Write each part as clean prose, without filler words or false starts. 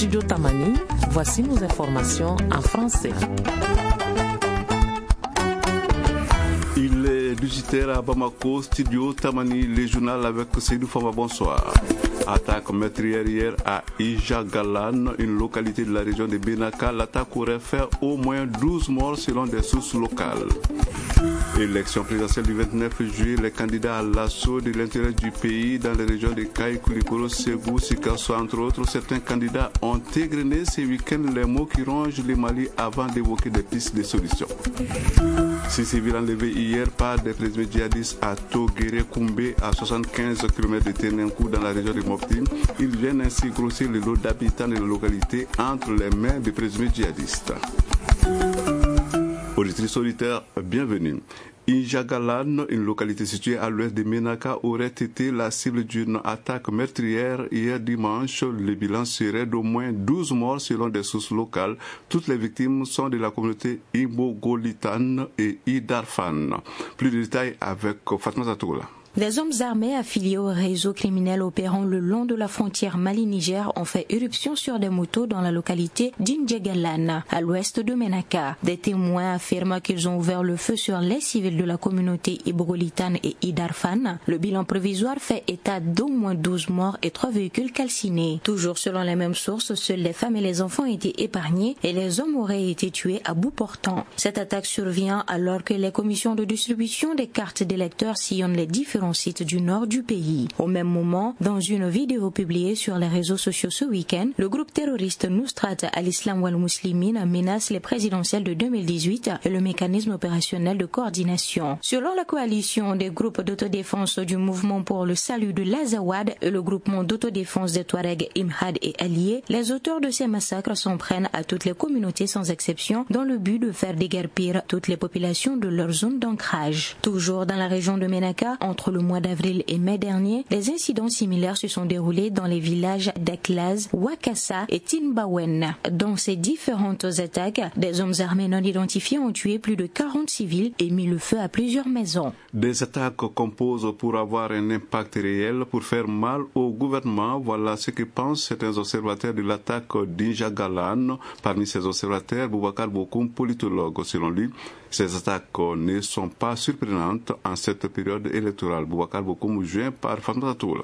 Studio Tamani, voici nos informations en français. Il est 18h à Bamako, Studio Tamani, le journal avec Seydou Fama, bonsoir. Attaque meurtrière hier à Ijagalan, une localité de la région de Benaka. L'attaque aurait fait au moins 12 morts selon des sources locales. Élection présidentielle du 29 juillet, les candidats à l'assaut de l'intérêt du pays dans les régions de Kaï, Koulikoro, Ségou, Sikasso, entre autres. Certains candidats ont égrené ce week-end les mots qui rongent le Mali avant d'évoquer des pistes de solutions. 6 civils enlevés hier par des présumés djihadistes à Togéré Koumbé, à 75 km de Ténenkou dans la région de Mopti. Ils viennent ainsi grossir le lot d'habitants de la localité entre les mains des présumés djihadistes. Auditrice solitaire, bienvenue. Ijagalan, une localité située à l'ouest de Menaka, aurait été la cible d'une attaque meurtrière hier dimanche. Le bilan serait d'au moins 12 morts selon des sources locales. Toutes les victimes sont de la communauté Ibogolitan et Idarfan. Plus de détails avec Fatma Zatoula. Des hommes armés affiliés au réseau criminel opérant le long de la frontière Mali-Niger ont fait éruption sur des motos dans la localité d'Indjegalan, à l'ouest de Menaka. Des témoins affirment qu'ils ont ouvert le feu sur les civils de la communauté Ibogolitan et Idarfan. Le bilan provisoire fait état d'au moins 12 morts et 3 véhicules calcinés. Toujours selon les mêmes sources, seules les femmes et les enfants ont été épargnés et les hommes auraient été tués à bout portant. Cette attaque survient alors que les commissions de distribution des cartes d'électeurs sillonnent les différents sites du nord du pays. Au même moment, dans une vidéo publiée sur les réseaux sociaux ce week-end, le groupe terroriste Nusrat al-Islam wal-Muslimin menace les présidentielles de 2018 et le mécanisme opérationnel de coordination. Selon la coalition des groupes d'autodéfense du mouvement pour le salut de l'Azawad et le groupement d'autodéfense des Touaregs Imhad et alliés, les auteurs de ces massacres s'en prennent à toutes les communautés sans exception dans le but de faire déguerpir toutes les populations de leur zone d'ancrage. Toujours dans la région de Menaka, entre le mois d'avril et mai dernier, des incidents similaires se sont déroulés dans les villages d'Aklaz, Wakassa et Tinbawen. Dans ces différentes attaques, des hommes armés non identifiés ont tué plus de 40 civils et mis le feu à plusieurs maisons. Des attaques composent pour avoir un impact réel, pour faire mal au gouvernement. Voilà ce que pensent certains observateurs de l'attaque d'Injagalan. Parmi ces observateurs, Boubacar Bokoum, politologue. Selon lui, ces attaques ne sont pas surprenantes en cette période électorale. Boubacar Bokoum, joint par Fatma Toula.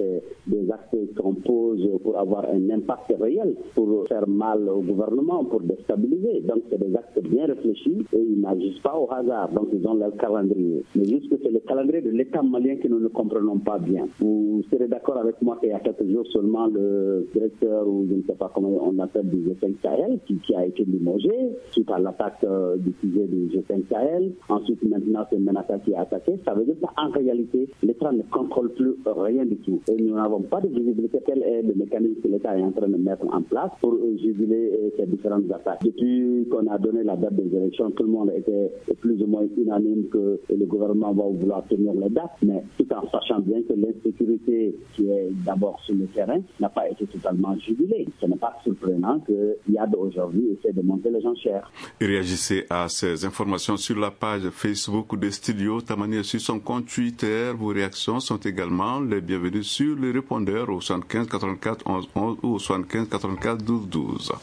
Des actes qu'on pose pour avoir un impact réel, pour faire mal au gouvernement, pour déstabiliser. Donc c'est des actes bien réfléchis et ils n'agissent pas au hasard. Donc ils ont leur calendrier. Mais juste que c'est le calendrier de l'État malien que nous ne comprenons pas bien. Vous serez d'accord avec moi qu'il y a quelques jours seulement le directeur, ou je ne sais pas comment on appelle, du G5 Sahel qui a été limogé suite à l'attaque du sujet du G5 Sahel. Ensuite maintenant c'est Menaka qui a attaqué. Ça veut dire qu'en réalité l'État ne contrôle plus rien du tout. Et nous n'avons pas de visibilité. Quel est le mécanisme que l'État est en train de mettre en place pour juguler ces différentes attaques. Depuis qu'on a donné la date des élections, tout le monde était plus ou moins unanime que le gouvernement va vouloir tenir les dates, mais tout en sachant bien que l'insécurité qui est d'abord sur le terrain n'a pas été totalement jugulée. Ce n'est pas surprenant que Yad aujourd'hui essaie de monter les enchères. Réagissez à ces informations sur la page Facebook de Studio Tamani et sur son compte Twitter. Vos réactions sont également les bienvenues sur le répondeur au 75 84 11 11 ou au 75 84 12 12.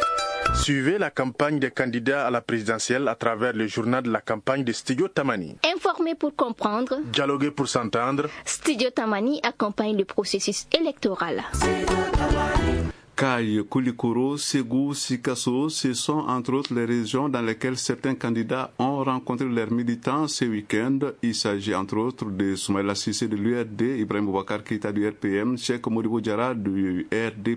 Suivez la campagne des candidats à la présidentielle à travers le journal de la campagne de Studio Tamani. Informer pour comprendre, dialoguer pour s'entendre. Studio Tamani accompagne le processus électoral. Kaï, Koulikoro, Ségou, Sikasso, ce sont entre autres les régions dans lesquelles certains candidats ont rencontré leurs militants ce week-end. Il s'agit entre autres de Soumaïla Cissé de l'URD, Ibrahim Boubacar Keïta du RPM, Cheikh Modibo Diarra du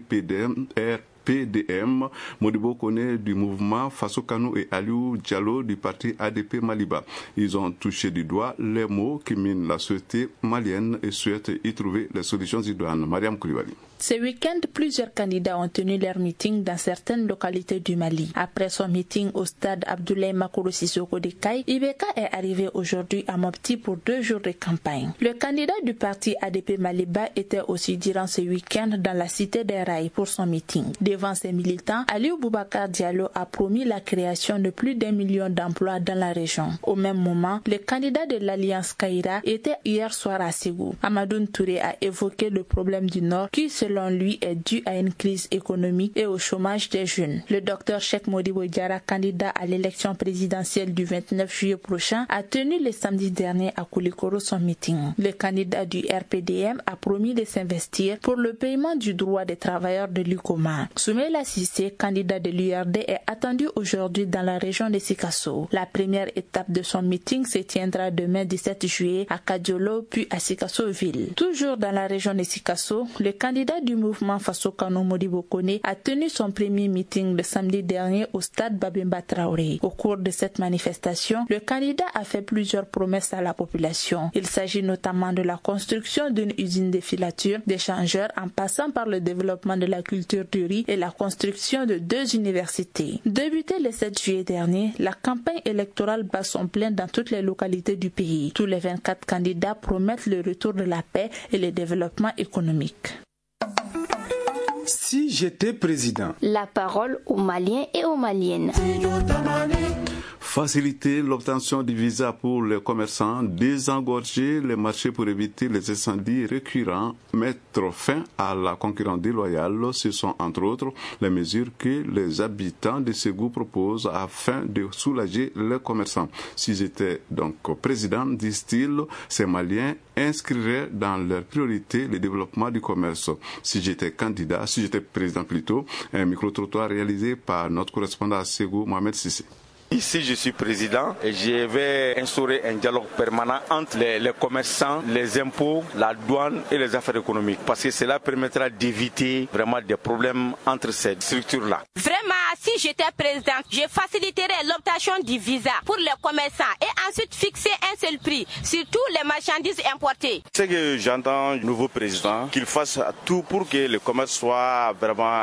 RDPDM, Modibo Kone du mouvement Faso Kanou et Aliou Diallo du parti ADP Maliba. Ils ont touché du doigt les mots qui minent la société malienne et souhaitent y trouver les solutions idoines. Mariam Koulibaly. Ce week-end, plusieurs candidats ont tenu leur meeting dans certaines localités du Mali. Après son meeting au stade Abdoulaye Makoro Sissoko de Kaï, Ibeka est arrivé aujourd'hui à Mopti pour 2 jours de campagne. Le candidat du parti ADP Maliba était aussi durant ce week-end dans la cité des Rails pour son meeting. Des Devant ses militants, Aliou Boubacar Diallo a promis la création de plus d'1 million d'emplois dans la région. Au même moment, le candidat de l'Alliance Kaïra était hier soir à Ségou. Amadou Touré a évoqué le problème du Nord qui, selon lui, est dû à une crise économique et au chômage des jeunes. Le docteur Cheikh Modibo Diarra, candidat à l'élection présidentielle du 29 juillet prochain, a tenu le samedi dernier à Koulikoro son meeting. Le candidat du RPDM a promis de s'investir pour le paiement du droit des travailleurs de l'UCOMA. Soumaïla Cissé, candidat de l'URD, est attendu aujourd'hui dans la région de Sikasso. La première étape de son meeting se tiendra demain 17 juillet à Kadiolo puis à Sikasso-Ville. Toujours dans la région de Sikasso, le candidat du mouvement Faso Kano Modibo Kone a tenu son premier meeting le samedi dernier au stade Babemba Traoré. Au cours de cette manifestation, le candidat a fait plusieurs promesses à la population. Il s'agit notamment de la construction d'une usine de filature, d'échangeurs en passant par le développement de la culture du riz et la construction de 2 universités. Débutée le 7 juillet dernier, la campagne électorale bat son plein dans toutes les localités du pays. Tous les 24 candidats promettent le retour de la paix et le développement économique. Si j'étais président. La parole aux Maliens et aux Maliennes. Faciliter l'obtention du visa pour les commerçants, désengorger les marchés pour éviter les incendies récurrents, mettre fin à la concurrence déloyale, ce sont entre autres les mesures que les habitants de Ségou proposent afin de soulager les commerçants. Si j'étais donc président, disent-ils, ces Maliens inscriraient dans leurs priorités le développement du commerce. Si j'étais président plutôt, un micro-trottoir réalisé par notre correspondant à Ségou, Mohamed Sissé. Ici, je suis président et je vais instaurer un dialogue permanent entre les commerçants, les impôts, la douane et les affaires économiques. Parce que cela permettra d'éviter vraiment des problèmes entre ces structures-là. Vraiment, si j'étais président, je faciliterais l'obtention du visa pour les commerçants et ensuite fixer un seul prix sur toutes les marchandises importées. C'est que j'entends le nouveau président qu'il fasse tout pour que le commerce soit vraiment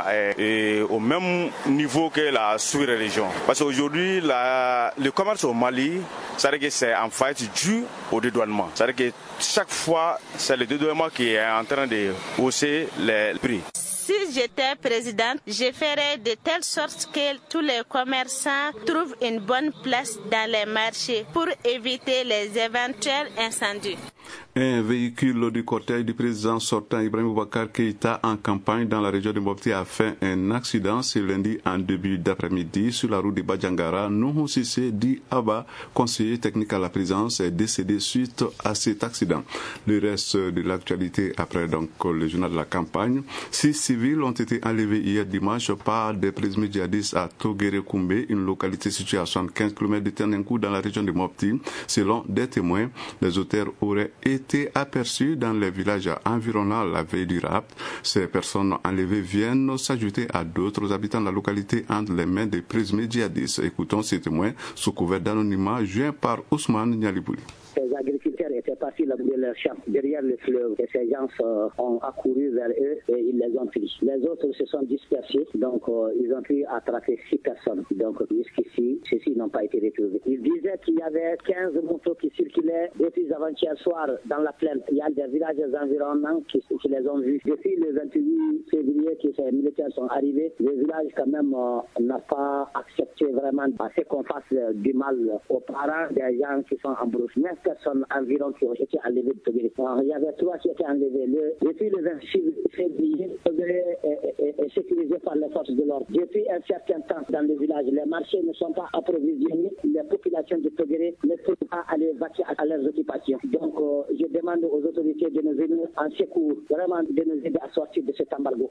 au même niveau que la sous-région. Parce qu'aujourd'hui, le commerce au Mali, c'est en fait dû au dédouanement. C'est-à-dire que chaque fois, c'est le dédouanement qui est en train de hausser les prix. Si j'étais présidente, je ferais de telle sorte que tous les commerçants trouvent une bonne place dans les marchés pour éviter les éventuels incendies. Un véhicule du cortège du président sortant Ibrahim Boubacar Keïta en campagne dans la région de Mopti a fait un accident ce lundi en début d'après-midi sur la route de Badjangara. Nuhu Sissé dit Abba, conseiller technique à la présidence, est décédé suite à cet accident. Le reste de l'actualité après donc le journal de la campagne. 6 civils ont été enlevés hier dimanche par des présumés djihadistes à Togere-Koumbe, une localité située à 75 km de Ternenkou dans la région de Mopti. Selon des témoins, les auteurs auraient été aperçus dans les villages environnants la veille du rapt. Ces personnes enlevées viennent s'ajouter à d'autres habitants de la localité entre les mains des présumés djihadistes. Écoutons ces témoins sous couvert d'anonymat joints par Ousmane Nialibouri. Les agriculteurs étaient partis de leur champ derrière le fleuve et ces gens ont accouru vers eux et ils les ont pris. Les autres se sont dispersés, donc ils ont pu attraper 6 personnes. Donc jusqu'ici, ceux-ci n'ont pas été retrouvés. Ils disaient qu'il y avait 15 motos qui circulaient depuis avant-hier soir dans la plaine. Il y a des villages environnants qui les ont vus. Depuis le 28 février que ces militaires sont arrivés, le village quand même n'a pas accepté vraiment assez qu'on fasse du mal aux parents des gens qui sont en brousse. 9 personnes environ qui ont été enlevées de Togéré. Il y avait 3 qui étaient enlevés. Depuis le 26 février, Togéré est sécurisé par les forces de l'ordre. Depuis un certain temps dans le village, les marchés ne sont pas approvisionnés. Les populations de Togéré ne peuvent pas aller vaquer à leurs occupations. Donc, je demande aux autorités de nous venir en secours, vraiment de nous aider à sortir de cet embargo.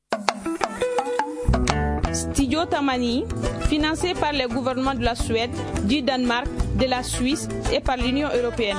Studio Tamani, financé par le gouvernement de la Suède, du Danemark, de la Suisse et par l'Union européenne.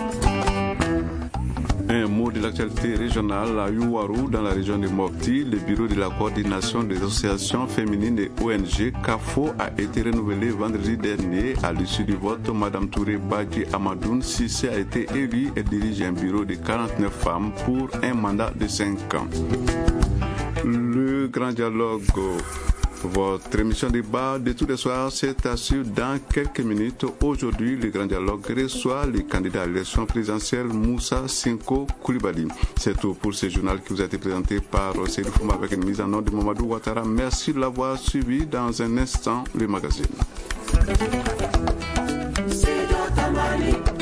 Un mot de l'actualité régionale à Yuwaru, dans la région de Mopti. Le bureau de la coordination des associations féminines et ONG, CAFO, a été renouvelé vendredi dernier. À l'issue du vote, Mme Touré Badji Amadoun Sissé a été élue et dirige un bureau de 49 femmes pour un mandat de 5 ans. Le grand dialogue Votre émission débat de tous les soirs s'est assurée dans quelques minutes. Aujourd'hui, le Grand Dialogue reçoit les candidats à l'élection présidentielle Moussa Sinko Koulibaly. C'est tout pour ce journal qui vous a été présenté par Seydou Fouma avec une mise en ordre de Mamadou Ouattara. Merci de l'avoir suivi. Dans un instant, le magazine.